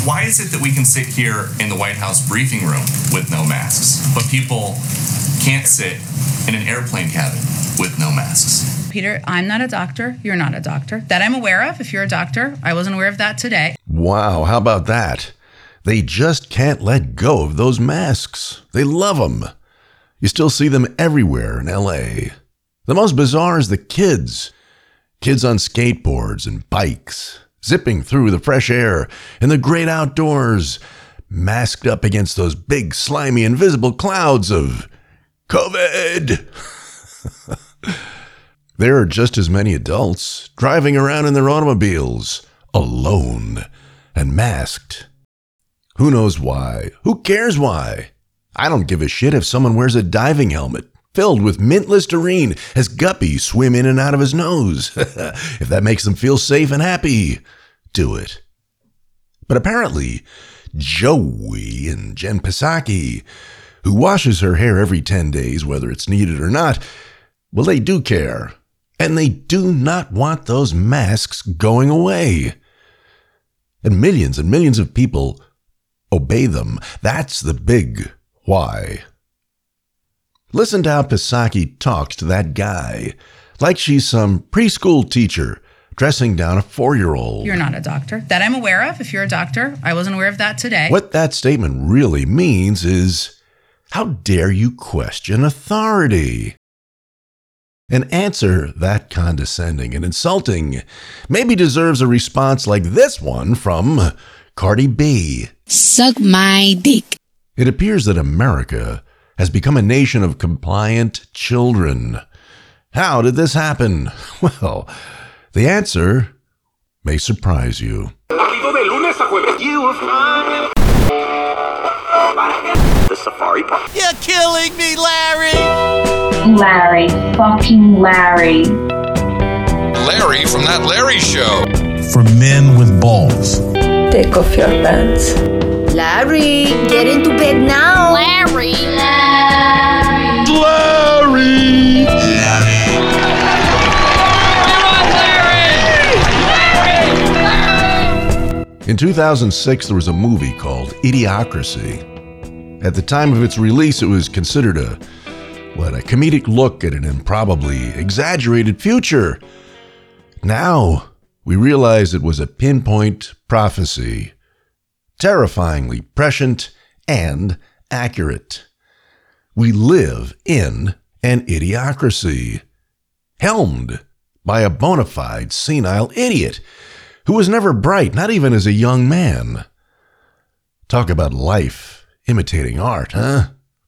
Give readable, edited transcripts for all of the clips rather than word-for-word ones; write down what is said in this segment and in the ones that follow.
Why is it that we can sit here in the White House briefing room with no masks, but people can't sit in an airplane cabin with no masks? Peter, I'm not a doctor. You're not a doctor. That I'm aware of. If you're a doctor, I wasn't aware of that today. Wow, how about that? They just can't let go of those masks. They love them. You still see them everywhere in LA. The most bizarre is the kids. Kids on skateboards and bikes, zipping through the fresh air in the great outdoors, masked up against those big, slimy, invisible clouds of COVID. There are just as many adults driving around in their automobiles, alone and masked. Who knows why? Who cares why? I don't give a shit if someone wears a diving helmet filled with mint Listerine as guppies swim in and out of his nose. If that makes them feel safe and happy, do it. But apparently, Joey and Jen Psaki, who washes her hair every 10 days, whether it's needed or not, well, they do care. And they do not want those masks going away. And millions of people obey them. That's the big why. Listen to how Psaki talks to that guy, like she's some preschool teacher dressing down a 4-year-old. You're not a doctor. That I'm aware of. If you're a doctor, I wasn't aware of that today. What that statement really means is, how dare you question authority? An answer that condescending and insulting maybe deserves a response like this one from Cardi B. Suck my dick. It appears that America has become a nation of compliant children. How did this happen? Well, the answer may surprise you. The Safari Park. You're killing me, Larry! Larry. Fucking Larry. Larry from That Larry Show. For men with balls. Take off your pants. Larry, get into bed now. Larry. Larry! In 2006, there was a movie called Idiocracy. At the time of its release, it was considered a comedic look at an improbably exaggerated future. Now, we realize it was a pinpoint prophecy, terrifyingly prescient and accurate. We live in an idiocracy, helmed by a bona fide senile idiot who was never bright, not even as a young man. Talk about life imitating art, huh?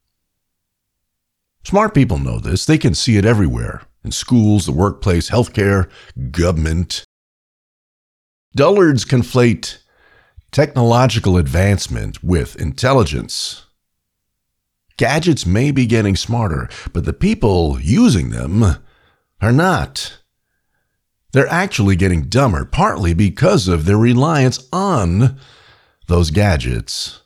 Smart people know this. They can see it everywhere, in schools, the workplace, healthcare, government. Dullards conflate technological advancement with intelligence. Gadgets may be getting smarter, but the people using them are not. They're actually getting dumber, partly because of their reliance on those gadgets.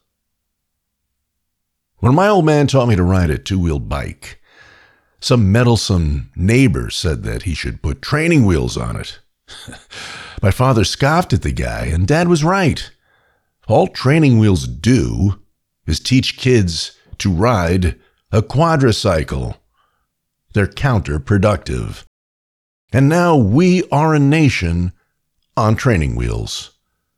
When my old man taught me to ride a two-wheel bike, some meddlesome neighbor said that he should put training wheels on it. My father scoffed at the guy, and Dad was right. All training wheels do is teach kids to ride a quadricycle. They're counterproductive. And now we are a nation on training wheels.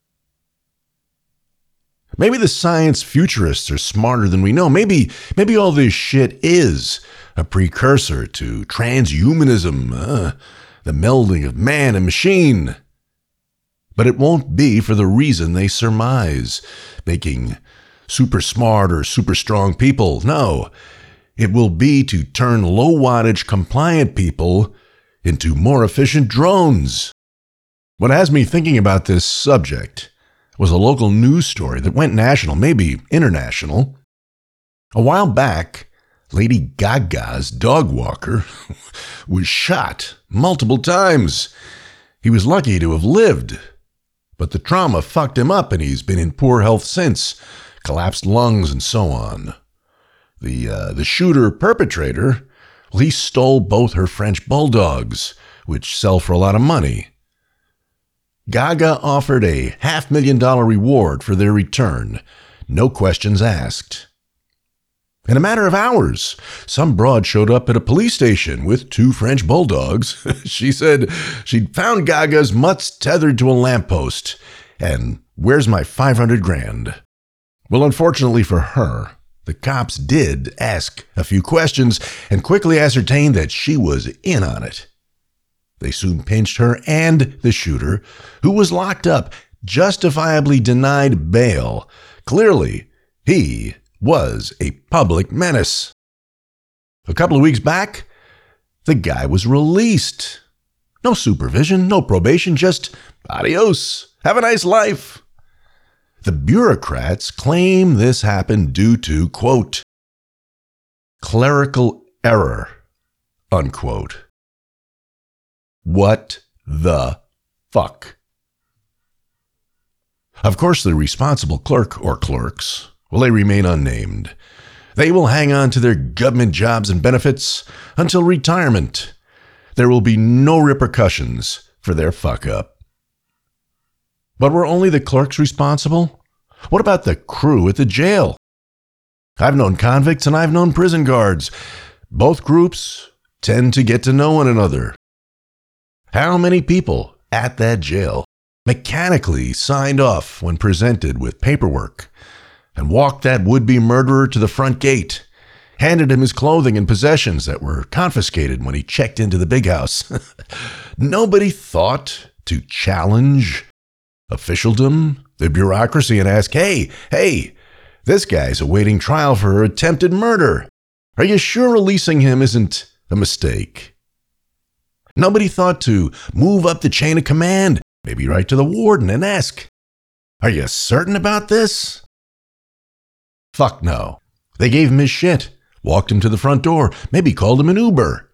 Maybe the science futurists are smarter than we know. Maybe all this shit is a precursor to transhumanism, the melding of man and machine. But it won't be for the reason they surmise, making super smart or super strong people. No, it will be to turn low wattage compliant people into more efficient drones. What has me thinking about this subject was a local news story that went national, maybe international. A while back, Lady Gaga's dog walker was shot multiple times. He was lucky to have lived, but the trauma fucked him up and he's been in poor health since, collapsed lungs and so on. The shooter perpetrator, well, he stole both her French bulldogs, which sell for a lot of money. Gaga offered a $500,000 reward for their return. No questions asked. In a matter of hours, some broad showed up at a police station with 2 French bulldogs. She said she'd found Gaga's mutts tethered to a lamppost. And where's my $500,000? Well, unfortunately for her, the cops did ask a few questions and quickly ascertained that she was in on it. They soon pinched her and the shooter, who was locked up, justifiably denied bail. Clearly, he was a public menace. A couple of weeks back, the guy was released. No supervision, no probation, just adios. Have a nice life. The bureaucrats claim this happened due to, quote, clerical error, unquote. What the fuck? Of course, the responsible clerk or clerks, well, they remain unnamed. They will hang on to their government jobs and benefits until retirement. There will be no repercussions for their fuck up. But were only the clerks responsible? What about the crew at the jail? I've known convicts and I've known prison guards. Both groups tend to get to know one another. How many people at that jail mechanically signed off when presented with paperwork and walked that would-be murderer to the front gate, handed him his clothing and possessions that were confiscated when he checked into the big house? Nobody thought to challenge officialdom, the bureaucracy, and ask, hey, this guy's awaiting trial for attempted murder. Are you sure releasing him isn't a mistake? Nobody thought to move up the chain of command, maybe write to the warden and ask, are you certain about this? Fuck no. They gave him his shit, walked him to the front door, maybe called him an Uber.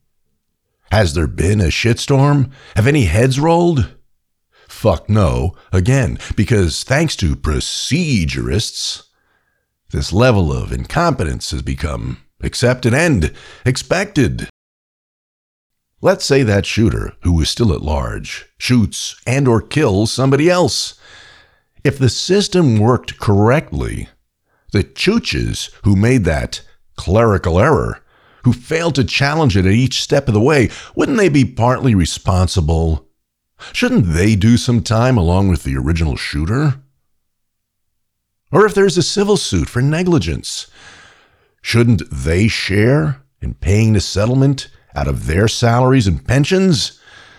Has there been a shitstorm? Have any heads rolled? Fuck no, again, because thanks to procedurists, this level of incompetence has become accepted and expected. Let's say that shooter, who is still at large, shoots and or kills somebody else. If the system worked correctly, the chooches who made that clerical error, who failed to challenge it at each step of the way, wouldn't they be partly responsible? Shouldn't they do some time along with the original shooter? Or if there's a civil suit for negligence, shouldn't they share in paying the settlement out of their salaries and pensions?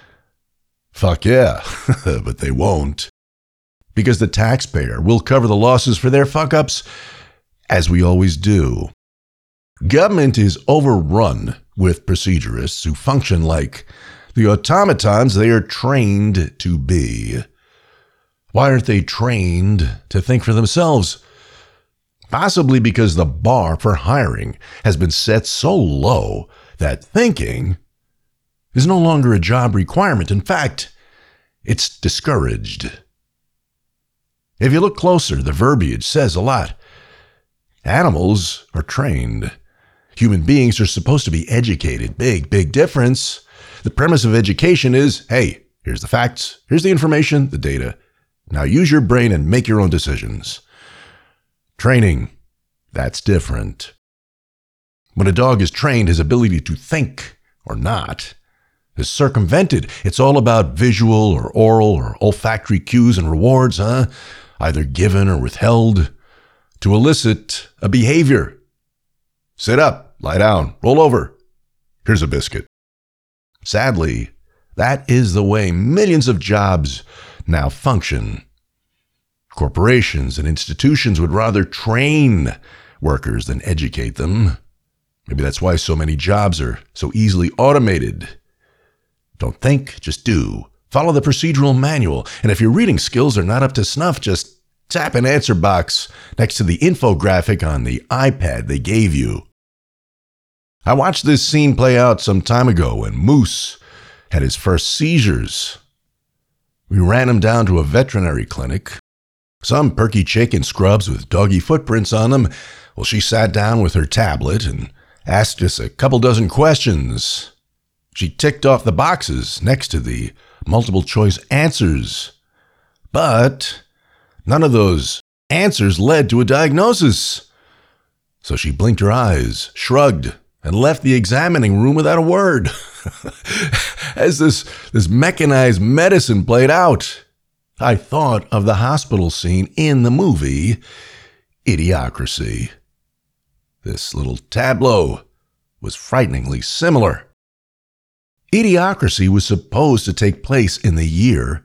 Fuck yeah, but they won't. Because the taxpayer will cover the losses for their fuck-ups, as we always do. Government is overrun with procedurists who function like the automatons they are trained to be. Why aren't they trained to think for themselves? Possibly because the bar for hiring has been set so low that thinking is no longer a job requirement. In fact, it's discouraged. If you look closer, the verbiage says a lot. Animals are trained. Human beings are supposed to be educated. Big difference. The premise of education is, hey, here's the facts, here's the information, the data. Now use your brain and make your own decisions. Training, that's different. When a dog is trained, his ability to think, or not, is circumvented. It's all about visual or oral or olfactory cues and rewards, either given or withheld, to elicit a behavior. Sit up, lie down, roll over. Here's a biscuit. Sadly, that is the way millions of jobs now function. Corporations and institutions would rather train workers than educate them. Maybe that's why so many jobs are so easily automated. Don't think, just do. Follow the procedural manual. And if your reading skills are not up to snuff, just tap an answer box next to the infographic on the iPad they gave you. I watched this scene play out some time ago when Moose had his first seizures. We ran him down to a veterinary clinic. Some perky chick in scrubs with doggy footprints on them. Well, she sat down with her tablet and asked us a couple dozen questions. She ticked off the boxes next to the multiple choice answers. But none of those answers led to a diagnosis. So she blinked her eyes, shrugged, and left the examining room without a word. As this mechanized medicine played out, I thought of the hospital scene in the movie Idiocracy. This little tableau was frighteningly similar. Idiocracy was supposed to take place in the year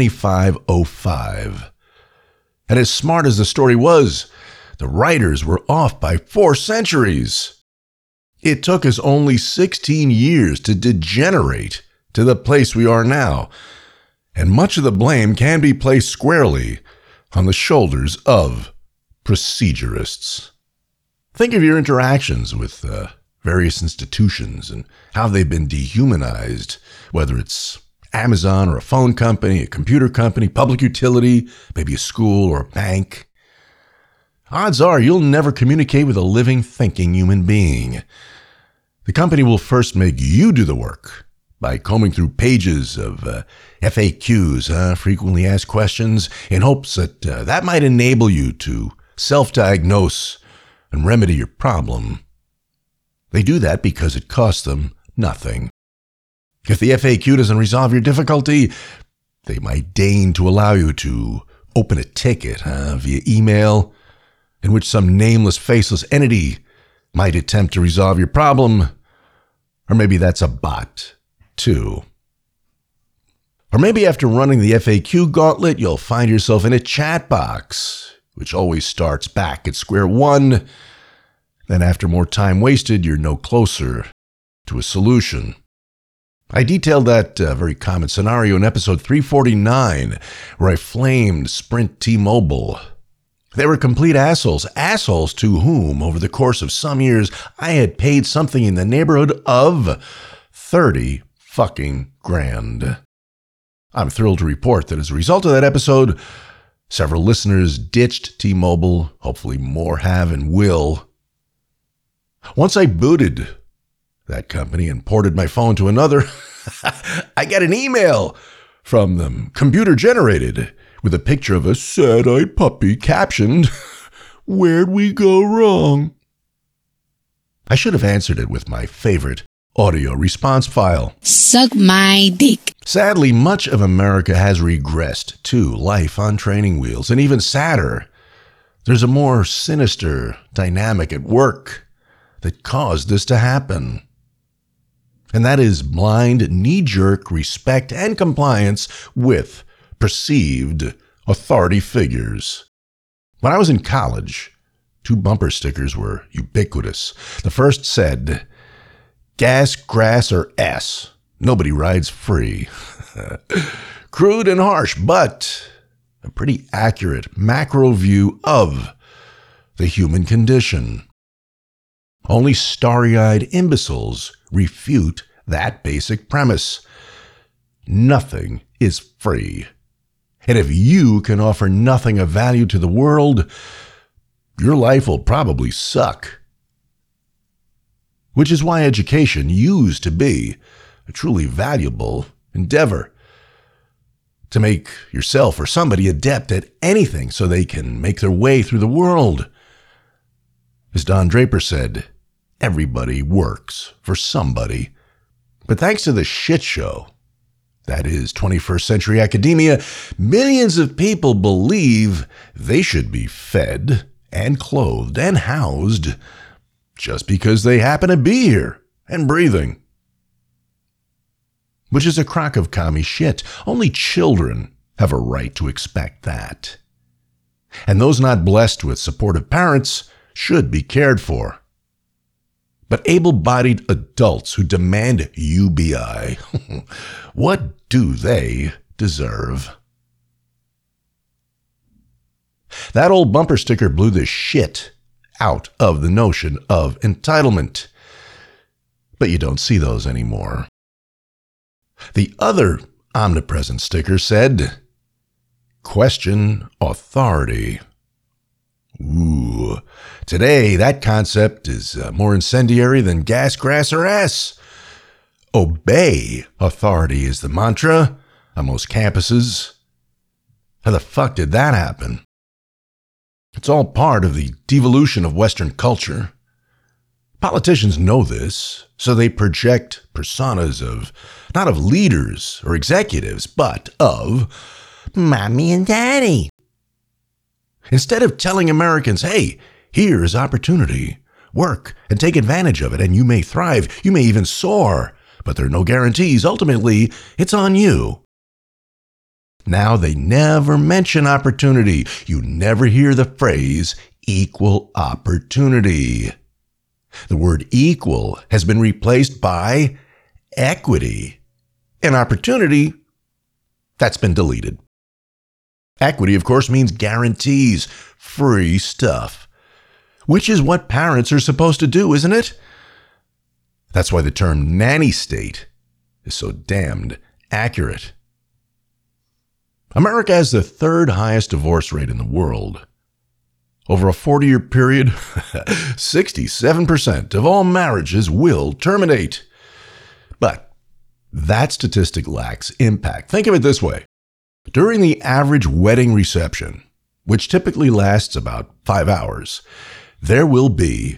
2505. And as smart as the story was, the writers were off by 4 centuries. It took us only 16 years to degenerate to the place we are now, and much of the blame can be placed squarely on the shoulders of procedurists. Think of your interactions with various institutions and how they've been dehumanized, whether it's Amazon or a phone company, a computer company, public utility, maybe a school or a bank. Odds are you'll never communicate with a living, thinking human being. The company will first make you do the work by combing through pages of FAQs, frequently asked questions, in hopes that that might enable you to self-diagnose and remedy your problem. They do that because it costs them nothing. If the FAQ doesn't resolve your difficulty, they might deign to allow you to open a ticket via email, in which some nameless, faceless entity might attempt to resolve your problem. Or maybe that's a bot, too. Or maybe after running the FAQ gauntlet, you'll find yourself in a chat box, which always starts back at square one. Then after more time wasted, you're no closer to a solution. I detailed that very common scenario in episode 349, where I flamed Sprint T-Mobile. They were complete assholes to whom, over the course of some years, I had paid something in the neighborhood of 30 fucking grand. I'm thrilled to report that as a result of that episode, several listeners ditched T-Mobile. Hopefully more have and will. Once I booted that company and ported my phone to another, I got an email from them, computer generated, with a picture of a sad-eyed puppy captioned, "Where'd we go wrong?" I should have answered it with my favorite audio response file. Suck my dick. Sadly, much of America has regressed to life on training wheels, and even sadder, there's a more sinister dynamic at work that caused this to happen. And that is blind, knee-jerk respect and compliance with perceived authority figures. When I was in college, 2 bumper stickers were ubiquitous. The first said, "Gas, grass, or S. Nobody rides free." Crude and harsh, but a pretty accurate macro view of the human condition. Only starry-eyed imbeciles refute that basic premise. Nothing is free. And if you can offer nothing of value to the world, your life will probably suck. Which is why education used to be a truly valuable endeavor. To make yourself or somebody adept at anything so they can make their way through the world. As Don Draper said, everybody works for somebody. But thanks to the shit show, that is 21st century academia, millions of people believe they should be fed and clothed and housed just because they happen to be here and breathing. Which is a crock of commie shit. Only children have a right to expect that. And those not blessed with supportive parents should be cared for. But able-bodied adults who demand UBI, what do they deserve? That old bumper sticker blew the shit out of the notion of entitlement. But you don't see those anymore. The other omnipresent sticker said, "Question authority." Ooh, today that concept is more incendiary than gas, grass, or S. Obey authority is the mantra, on most campuses. How the fuck did that happen? It's all part of the devolution of Western culture. Politicians know this, so they project personas of, not of leaders or executives, but of mommy and daddy. Instead of telling Americans, hey, here is opportunity, work and take advantage of it, and you may thrive, you may even soar, but there are no guarantees. Ultimately, it's on you. Now they never mention opportunity. You never hear the phrase equal opportunity. The word equal has been replaced by equity. And opportunity, that's been deleted. Equity, of course, means guarantees, free stuff, which is what parents are supposed to do, isn't it? That's why the term nanny state is so damned accurate. America has the third highest divorce rate in the world. Over a 40-year period, 67% of all marriages will terminate. But that statistic lacks impact. Think of it this way. During the average wedding reception, which typically lasts about 5 hours, there will be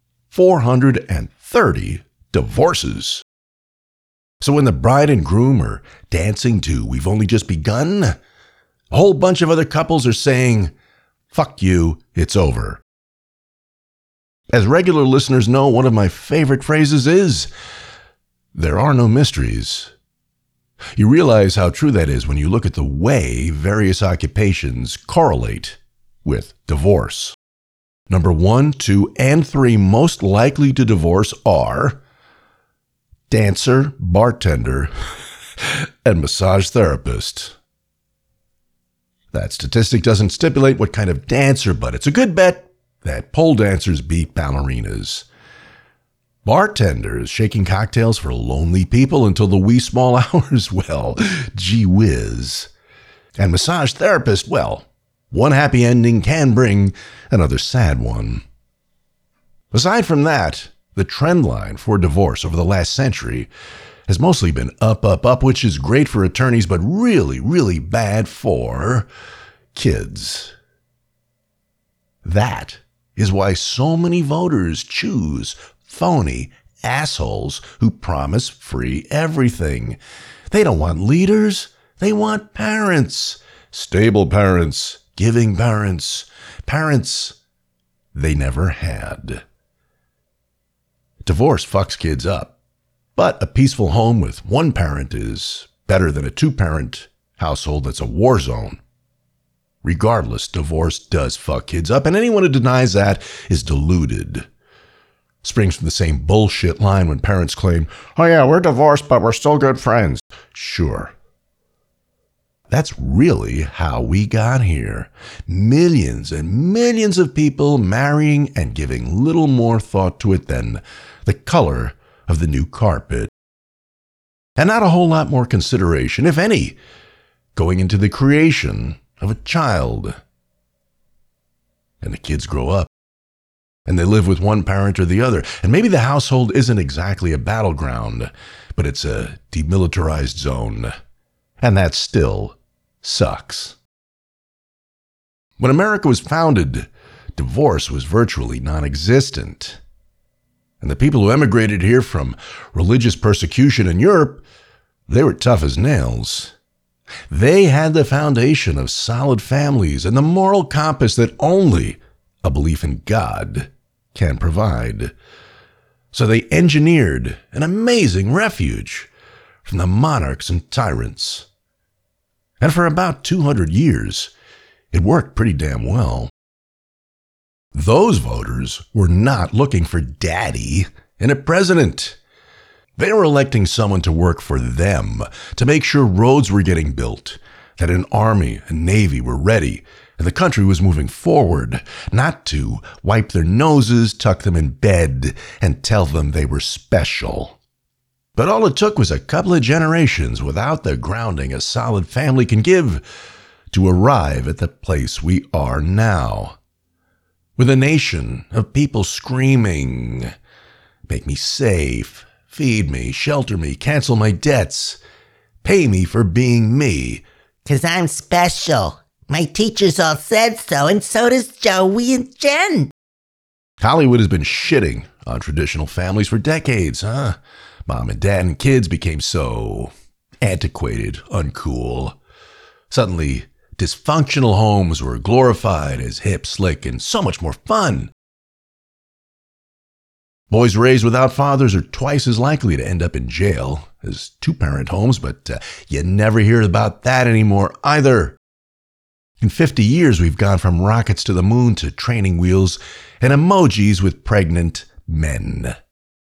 430 divorces. So when the bride and groom are dancing to "We've Only Just Begun," a whole bunch of other couples are saying, "Fuck you, it's over." As regular listeners know, one of my favorite phrases is, "There are no mysteries." You realize how true that is when you look at the way various occupations correlate with divorce. Number 1, 2, and 3 most likely to divorce are dancer, bartender, and massage therapist. That statistic doesn't stipulate what kind of dancer, but it's a good bet that pole dancers beat ballerinas. Bartenders shaking cocktails for lonely people until the wee small hours, well, gee whiz. And massage therapist, well, one happy ending can bring another sad one. Aside from that, the trend line for divorce over the last century has mostly been up, up, up, which is great for attorneys, but really, really bad for kids. That is why so many voters choose phony assholes who promise free everything. They don't want leaders. They want parents. Stable parents. Giving parents. Parents they never had. Divorce fucks kids up. But a peaceful home with one parent is better than a two-parent household that's a war zone. Regardless, divorce does fuck kids up, and anyone who denies that is deluded. Springs from the same bullshit line when parents claim, "Oh yeah, we're divorced, but we're still good friends." Sure. That's really how we got here. Millions and millions of people marrying and giving little more thought to it than the color of the new carpet. And not a whole lot more consideration, if any, going into the creation of a child. And the kids grow up. And they live with one parent or the other. And maybe the household isn't exactly a battleground, but it's a demilitarized zone. And that still sucks. When America was founded, divorce was virtually non-existent. And the people who emigrated here from religious persecution in Europe, they were tough as nails. They had the foundation of solid families and the moral compass that only a belief in God can provide. So they engineered an amazing refuge from the monarchs and tyrants. And for about 200 years, it worked pretty damn well. Those voters were not looking for daddy in a president. They were electing someone to work for them, to make sure roads were getting built, that an army and navy were ready, and the country was moving forward, not to wipe their noses, tuck them in bed, and tell them they were special. But all it took was a couple of generations without the grounding a solid family can give to arrive at the place we are now. With a nation of people screaming, "Make me safe, feed me, shelter me, cancel my debts," Pay me for being me. 'Cause I'm special. My teachers all said so, and so does Joey and Jen. Hollywood has been shitting on traditional families for decades, huh? Mom and dad and kids became so antiquated, uncool. Suddenly, dysfunctional homes were glorified as hip, slick, and so much more fun. Boys raised without fathers are twice as likely to end up in jail as two-parent homes, but you never hear about that anymore either. In 50 years, we've gone from rockets to the moon to training wheels and emojis with pregnant men.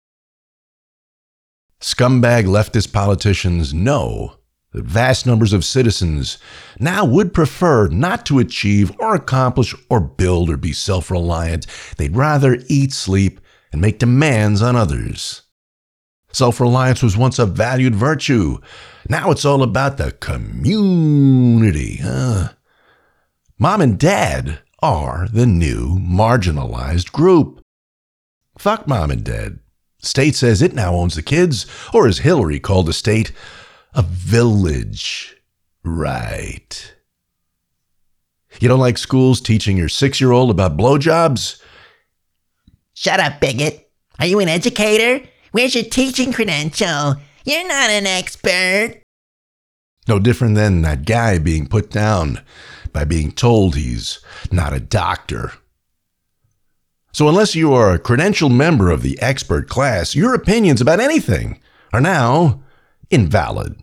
Scumbag leftist politicians know that vast numbers of citizens now would prefer not to achieve or accomplish or build or be self-reliant. They'd rather eat, sleep, and make demands on others. Self-reliance was once a valued virtue. Now it's all about the community. Mom and dad are the new marginalized group. Fuck mom and dad. State says it now owns the kids, or as Hillary called the state, a village. Right. You don't like schools teaching your 6-year-old about blowjobs? Shut up, bigot. Are you an educator? Where's your teaching credential? You're not an expert. No different than that guy being put down by being told he's not a doctor. So unless you are a credentialed member of the expert class, your opinions about anything are now invalid.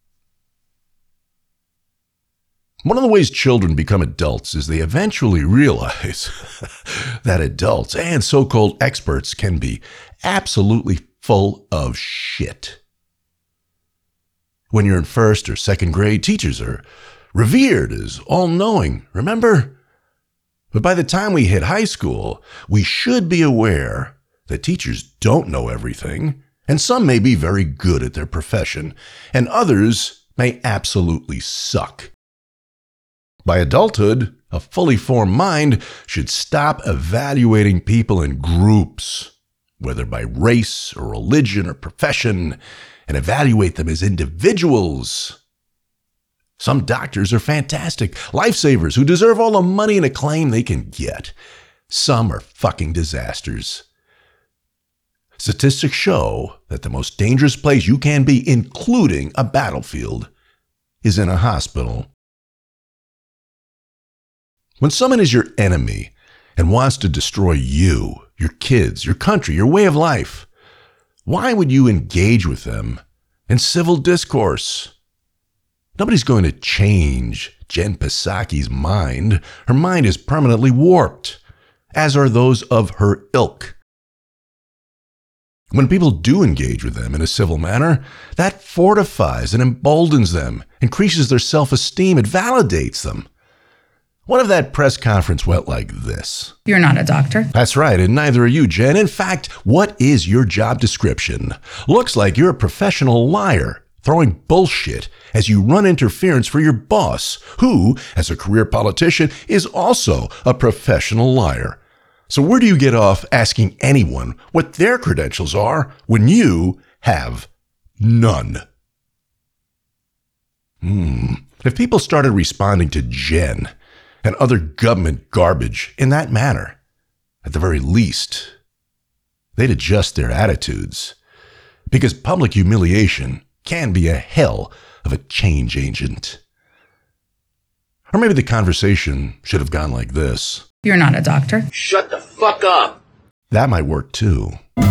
One of the ways children become adults is they eventually realize that adults and so-called experts can be absolutely full of shit. When you're in first or second grade, teachers are revered as all-knowing, remember? But by the time we hit high school, we should be aware that teachers don't know everything, and some may be very good at their profession, and others may absolutely suck. By adulthood, a fully formed mind should stop evaluating people in groups, whether by race or religion or profession, and evaluate them as individuals. Some doctors are fantastic, lifesavers who deserve all the money and acclaim they can get. Some are fucking disasters. Statistics show that the most dangerous place you can be, including a battlefield, is in a hospital. When someone is your enemy and wants to destroy you, your kids, your country, your way of life, why would you engage with them in civil discourse? Nobody's going to change Jen Psaki's mind. Her mind is permanently warped, as are those of her ilk. When people do engage with them in a civil manner, that fortifies and emboldens them, increases their self-esteem, it validates them. What if that press conference went like this? You're not a doctor. That's right, and neither are you, Jen. In fact, what is your job description? Looks like you're a professional liar, throwing bullshit as you run interference for your boss, who, as a career politician, is also a professional liar. So where do you get off asking anyone what their credentials are when you have none? If people started responding to Jen and other government garbage in that manner, at the very least, they'd adjust their attitudes, because public humiliation can be a hell of a change agent. Or maybe the conversation should have gone like this. You're not a doctor. Shut the fuck up. That might work too.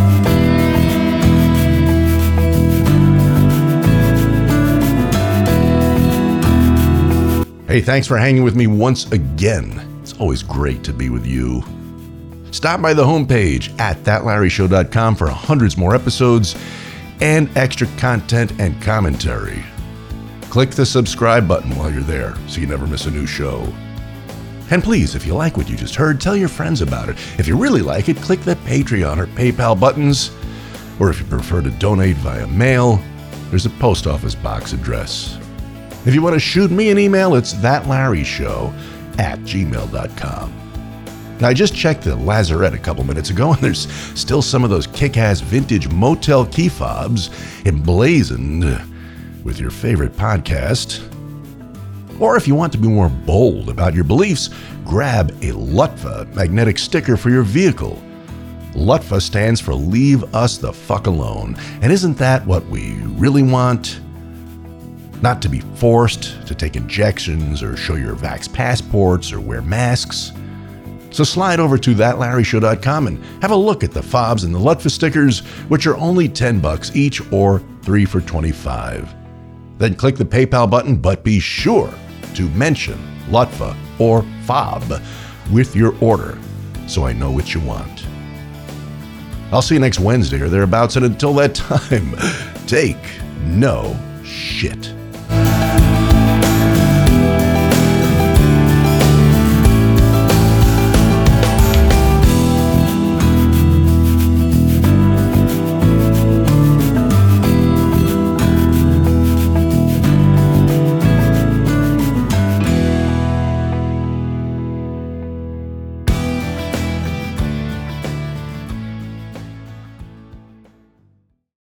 Hey, thanks for hanging with me once again. It's always great to be with you. Stop by the homepage at thatlarryshow.com for hundreds more episodes and extra content and commentary. Click the subscribe button while you're there so you never miss a new show. And please, if you like what you just heard, tell your friends about it. If you really like it, click the Patreon or PayPal buttons. Or if you prefer to donate via mail, there's a post office box address. If you want to shoot me an email, it's thatlarryshow@gmail.com. Now, I just checked the Lazarette a couple minutes ago, and there's still some of those kick-ass vintage motel key fobs emblazoned with your favorite podcast. Or if you want to be more bold about your beliefs, grab a LUTFA magnetic sticker for your vehicle. LUTFA stands for Leave Us the Fuck Alone. And isn't that what we really want? Not to be forced to take injections or show your vax passports or wear masks. So slide over to thatlarryshow.com and have a look at the fobs and the LUTFA stickers, which are only $10 each or 3 for $25. Then click the PayPal button, but be sure to mention LUTFA or fob with your order so I know what you want. I'll see you next Wednesday or thereabouts, and until that time, take no shit.